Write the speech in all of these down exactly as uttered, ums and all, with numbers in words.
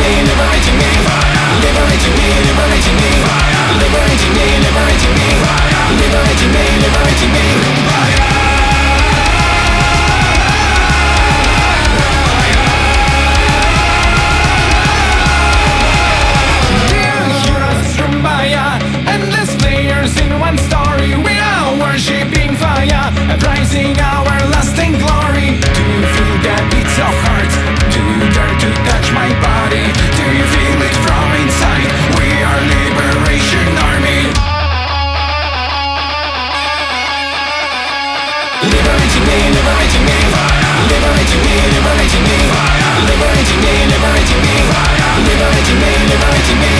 me, liberating me, liberating me, liberating me, liberating me, liberating me, liberating me, liberating me. Dear heroes from Maya, endless layers in one story. We are worshipping fire and rising our lasting glory. Do you feel that beats of heart? Do you dare to touch my body? Do you feel it from inside? We are Liberation Army. Liberating me, liberating me, liberating me, liberating me, liberating me, liberating me, liberating me, liberating me.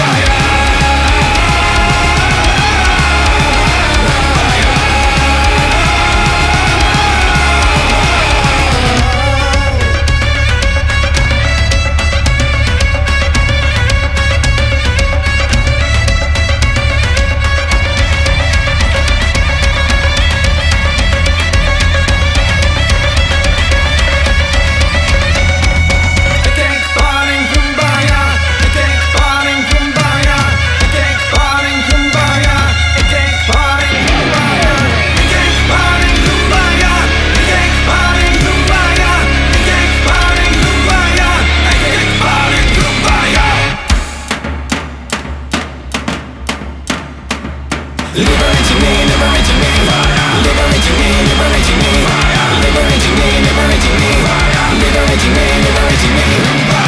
Liberating me, liberating me, liberating me, liberating me, liberating me, liberating me, liberating me, liberating me.